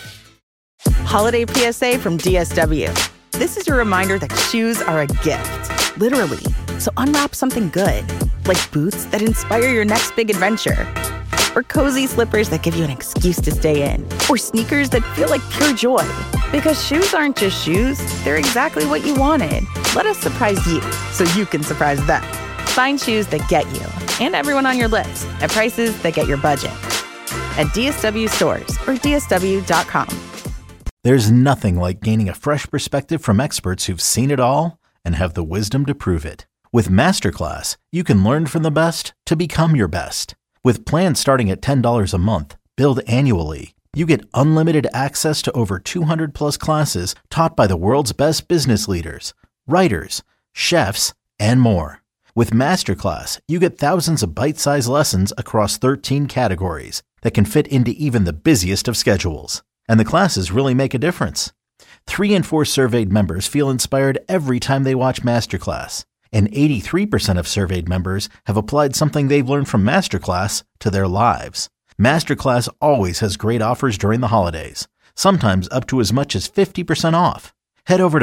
Holiday PSA from DSW. This is your reminder that shoes are a gift, literally. So unwrap something good, like boots that inspire your next big adventure, or cozy slippers that give you an excuse to stay in, or sneakers that feel like pure joy. Because shoes aren't just shoes, they're exactly what you wanted. Let us surprise you so you can surprise them. Find shoes that get you and everyone on your list at prices that get your budget. At DSW stores or DSW.com. There's nothing like gaining a fresh perspective from experts who've seen it all and have the wisdom to prove it. With Masterclass, you can learn from the best to become your best. With plans starting at $10 a month, billed annually, you get unlimited access to over 200 plus classes taught by the world's best business leaders, writers, chefs, and more. With Masterclass, you get thousands of bite-sized lessons across 13 categories that can fit into even the busiest of schedules. And the classes really make a difference. 3 in 4 surveyed members feel inspired every time they watch Masterclass. And 83% of surveyed members have applied something they've learned from Masterclass to their lives. Masterclass always has great offers during the holidays, sometimes up to as much as 50% off. Head over to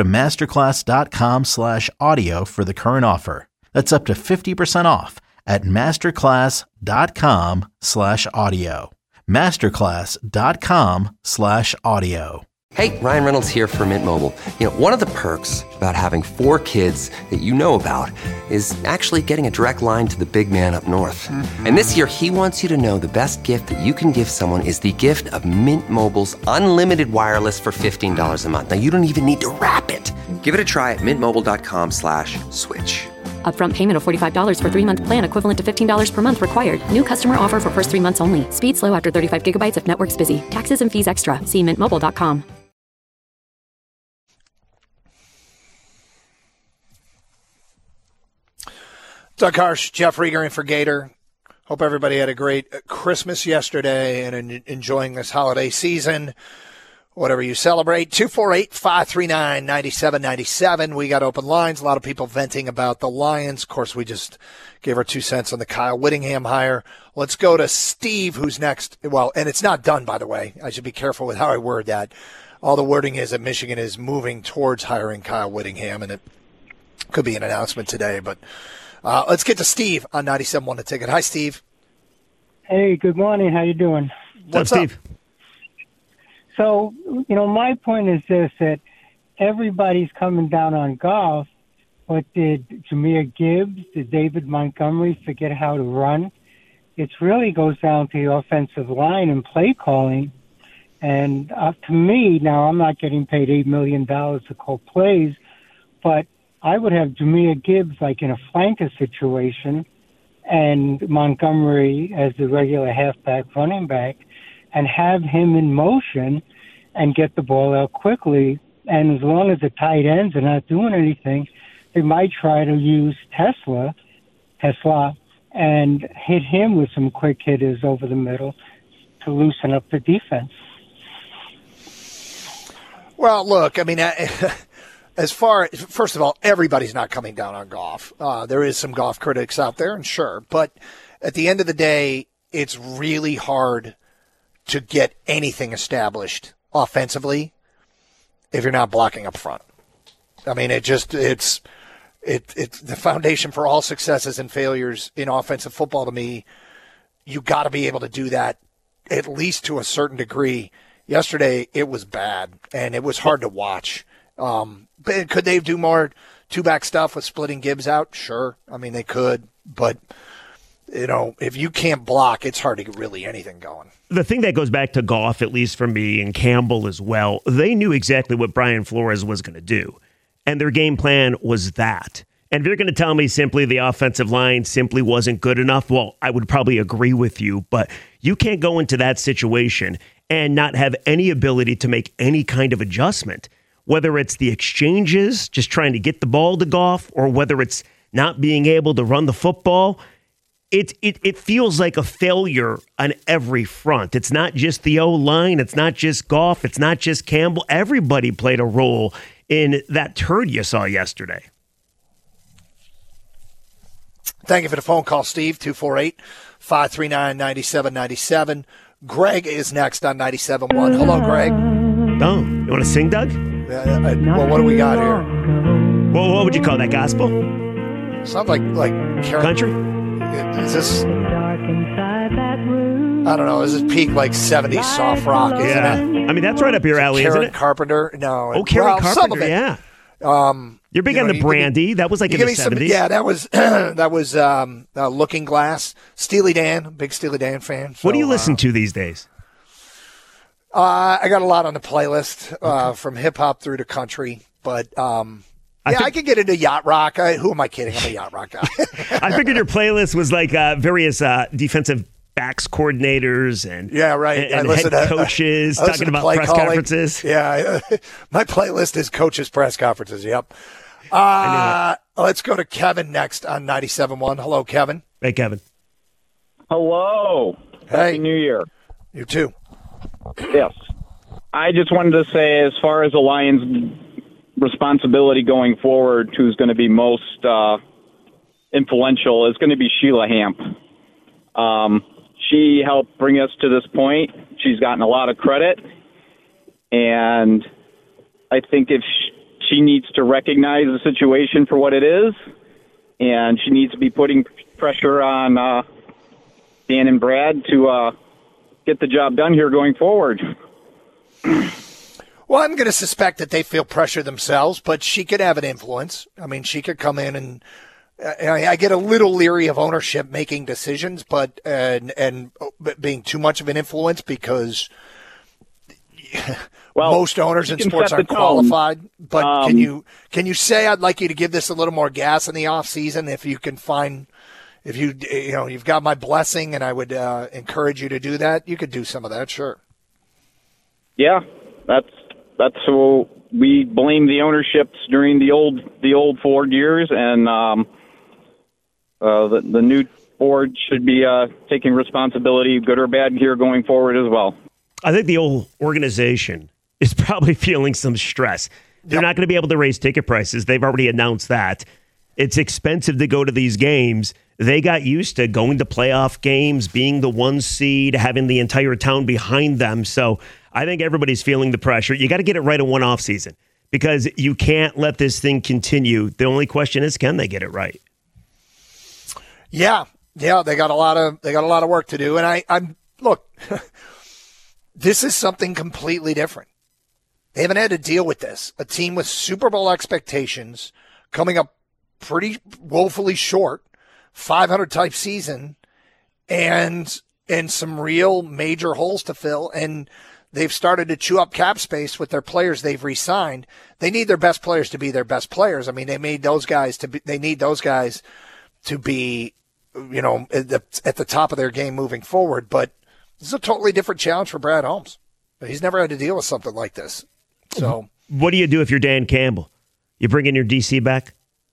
masterclass.com/audio for the current offer. That's up to 50% off at masterclass.com/audio. masterclass.com/audio. Hey, Ryan Reynolds here for Mint Mobile. You know, one of the perks about having 4 kids that you know about is actually getting a direct line to the big man up north. And this year, he wants you to know the best gift that you can give someone is the gift of Mint Mobile's unlimited wireless for $15 a month. Now, you don't even need to wrap it. Give it a try at mintmobile.com/switch. Upfront payment of $45 for 3-month plan equivalent to $15 per month required. New customer offer for first 3 months only. Speed slow after 35 gigabytes if network's busy. Taxes and fees extra. See mintmobile.com. Doug Harsh, Jeff Rieger in for Gator. Hope everybody had a great Christmas yesterday and enjoying this holiday season. Whatever you celebrate, 248-539-9797. We got open lines. A lot of people venting about the Lions. Of course, we just gave our 2 cents on the Kyle Whittingham hire. Let's go to Steve, who's next. Well, and it's not done, by the way. I should be careful with how I word that. All the wording is that Michigan is moving towards hiring Kyle Whittingham, and it could be an announcement today. But let's get to Steve on 97.1 The Ticket. Hi, Steve. Hey, good morning. How you doing? What's up, Steve? So, my point is this, that everybody's coming down on Goff, but did Jahmyr Gibbs, did David Montgomery forget how to run? It really goes down to the offensive line and play calling. And to me, now I'm not getting paid $8 million to call plays, but I would have Jahmyr Gibbs like in a flanker situation and Montgomery as the regular halfback running back, and have him in motion and get the ball out quickly. And as long as the tight ends are not doing anything, they might try to use Tesla, and hit him with some quick hitters over the middle to loosen up the defense. Well, look, I mean, first of all, everybody's not coming down on Goff. There is some Goff critics out there, and sure. But at the end of the day, it's really hard to get anything established offensively if you're not blocking up front. I mean, it's the foundation for all successes and failures in offensive football to me. You got to be able to do that at least to a certain degree. Yesterday, it was bad, and it was hard to watch. But could they do more two-back stuff with splitting Gibbs out? Sure. I mean, they could, but if you can't block, it's hard to get really anything going. The thing that goes back to Goff, at least for me, and Campbell as well, they knew exactly what Brian Flores was going to do. And their game plan was that. And if you're going to tell me simply the offensive line simply wasn't good enough, well, I would probably agree with you. But you can't go into that situation and not have any ability to make any kind of adjustment, whether it's the exchanges, just trying to get the ball to Goff, or whether it's not being able to run the football. It feels like a failure on every front. It's not just the O-line. It's not just Goff. It's not just Campbell. Everybody played a role in that turd you saw yesterday. Thank you for the phone call, Steve. 248-539-9797. Greg is next on 97.1. Hello, Greg. Oh, you want to sing, Doug? Well, what do we got here? Well, what would you call that, gospel? Sounds like country? Is this, I don't know, is this peak like 70s soft rock, isn't it? I mean, that's right up your alley, isn't it? Carpenter? No. Oh, Karen Carpenter, some of it. Yeah. You're big on the Brandy. That was like in the 70s. Yeah, that was Looking Glass. Steely Dan, big Steely Dan fan. So, what do you listen to these days? I got a lot on the playlist, from hip-hop through to country, but I could get into yacht rock. Who am I kidding? I'm a yacht rock guy. I figured your playlist was like various defensive backs coordinators and and head coaches talking about press conferences. Yeah, my playlist is coaches' press conferences. Yep. Let's go to Kevin next on 97.1. Hello, Kevin. Hey, Kevin. Hello. Hey. Happy New Year. You too. Yes. I just wanted to say, as far as the Lions' responsibility going forward, who's going to be most influential is going to be Sheila Hamp. She helped bring us to this point. She's gotten a lot of credit, and I think if she needs to recognize the situation for what it is, and she needs to be putting pressure on Dan and Brad to get the job done here going forward. Well, I'm going to suspect that they feel pressure themselves, but she could have an influence. I mean, she could come in and I get a little leery of ownership making decisions, but and being too much of an influence because most owners in sports aren't qualified. But can you say I'd like you to give this a little more gas in the off season if you can find you've got my blessing and I would encourage you to do that. You could do some of that, sure. Yeah, that's who we blame the ownerships during the old Ford years, and the new board should be taking responsibility, good or bad, here going forward as well. I think the old organization is probably feeling some stress. They're not going to be able to raise ticket prices. They've already announced that. It's expensive to go to these games. They got used to going to playoff games, being the 1 seed, having the entire town behind them. So I think everybody's feeling the pressure. You got to get it right in one off season because you can't let this thing continue. The only question is, can they get it right? Yeah, they got a lot of work to do. And I'm look, this is something completely different. They haven't had to deal with this. A team with Super Bowl expectations coming up pretty woefully short, 500 type season, and some real major holes to fill. And they've started to chew up cap space with their players they've re-signed. They need their best players to be their best players. I mean, they need those guys to be, at the top of their game moving forward. But this is a totally different challenge for Brad Holmes. He's never had to deal with something like this. So, what do you do if you're Dan Campbell? You bring in your DC back?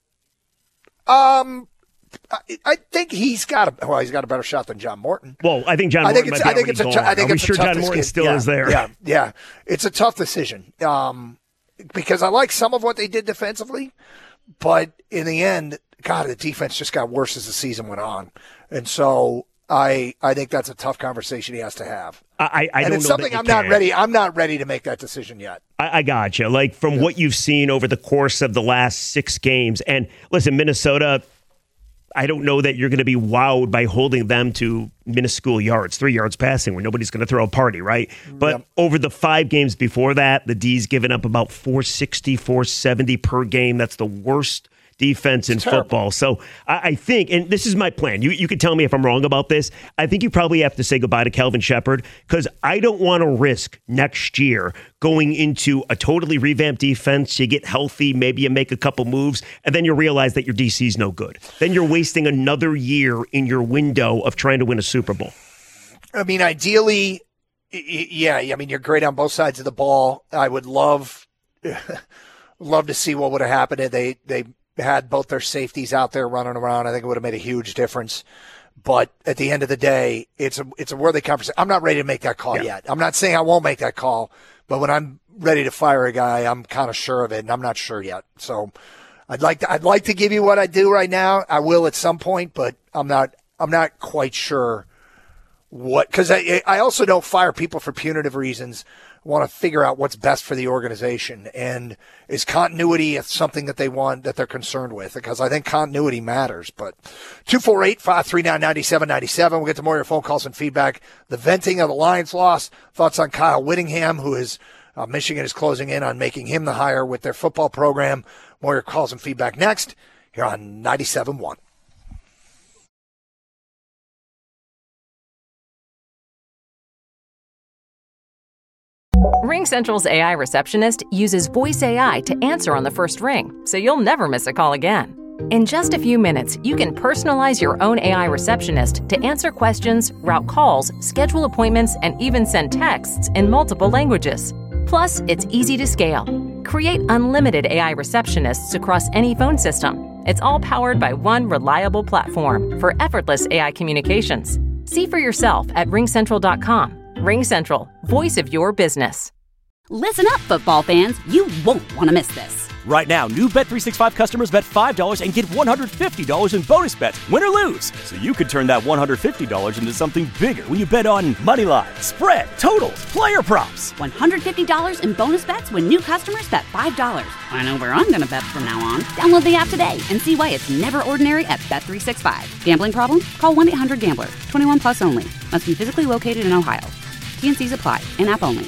I think he's got a better shot than John Morton. Well, I think John Morton might be already gone. Are we sure John Morton still is there? Yeah. It's a tough decision because I like some of what they did defensively, but in the end, God, the defense just got worse as the season went on. And so I think that's a tough conversation he has to have. I don't know. It's something I'm not ready to make that decision yet. I got you. Like from what you've seen over the course of the last 6 games, and listen, Minnesota, I don't know that you're going to be wowed by holding them to minuscule yards, 3 yards passing, where nobody's going to throw a party, right? But over the 5 games before that, the D's given up about 460, 470 per game. That's the worst defense in football. So I think, and this is my plan, you could tell me if I'm wrong about this, I think you probably have to say goodbye to Kelvin Shepherd, because I don't want to risk next year going into a totally revamped defense. You get healthy, maybe you make a couple moves, and then you realize that your DC is no good. Then you're wasting another year in your window of trying to win a Super Bowl. I mean, ideally, yeah, I mean, you're great on both sides of the ball. I would love to see what would have happened if they had both their safeties out there running around. I think it would have made a huge difference. But at the end of the day, it's a worthy conversation. I'm not ready to make that call yet. I'm not saying I won't make that call, but when I'm ready to fire a guy, I'm kind of sure of it, and I'm not sure yet. So I'd like to give you what I do right now. I will at some point, but I'm not quite sure what, because I also don't fire people for punitive reasons. I want to figure out what's best for the organization, and is continuity something that they want, that they're concerned with? Because I think continuity matters. But 248-539-9797. We'll get to more of your phone calls and feedback. The venting of the Lions loss. Thoughts on Kyle Whittingham, who is Michigan is closing in on making him the hire with their football program. More of your calls and feedback next here on 97.1. RingCentral's AI receptionist uses voice AI to answer on the first ring, so you'll never miss a call again. In just a few minutes, you can personalize your own AI receptionist to answer questions, route calls, schedule appointments, and even send texts in multiple languages. Plus, it's easy to scale. Create unlimited AI receptionists across any phone system. It's all powered by one reliable platform for effortless AI communications. See for yourself at ringcentral.com. RingCentral, voice of your business. Listen up, football fans. You won't want to miss this. Right now, new Bet365 customers bet $5 and get $150 in bonus bets, win or lose. So you could turn that $150 into something bigger when you bet on money line, spread, totals, player props. $150 in bonus bets when new customers bet $5. I know where I'm going to bet from now on. Download the app today and see why it's never ordinary at Bet365. Gambling problem? Call 1-800-GAMBLER. 21 plus only. Must be physically located in Ohio. T&Cs apply. In-app only.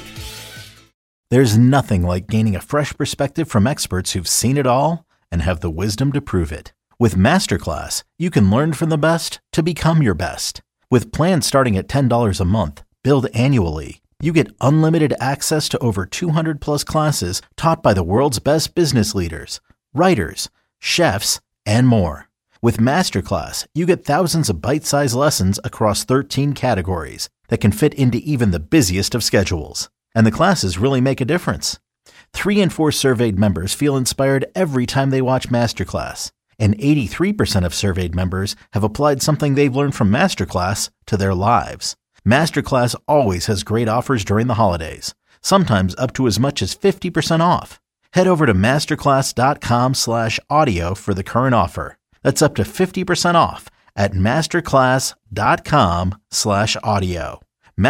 There's nothing like gaining a fresh perspective from experts who've seen it all and have the wisdom to prove it. With Masterclass, you can learn from the best to become your best. With plans starting at $10 a month, billed annually, you get unlimited access to over 200 plus classes taught by the world's best business leaders, writers, chefs, and more. With Masterclass, you get thousands of bite-sized lessons across 13 categories that can fit into even the busiest of schedules. And the classes really make a difference. 3 in 4 surveyed members feel inspired every time they watch Masterclass. And 83% of surveyed members have applied something they've learned from Masterclass to their lives. Masterclass always has great offers during the holidays, sometimes up to as much as 50% off. Head over to masterclass.com/audio for the current offer. That's up to 50% off at masterclass.com/audio.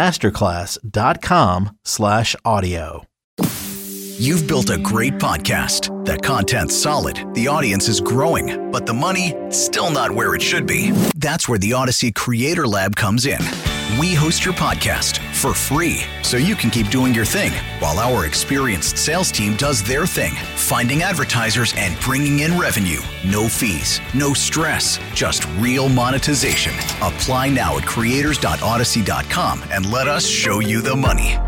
masterclass.com/audio. You've built a great podcast. The content's solid, the audience is growing, but the money, still not where it should be. That's where the Odyssey Creator Lab comes in. We host your podcast for free, so you can keep doing your thing, while our experienced sales team does their thing, finding advertisers and bringing in revenue. No fees, no stress, just real monetization. Apply now at creators.odyssey.com and let us show you the money.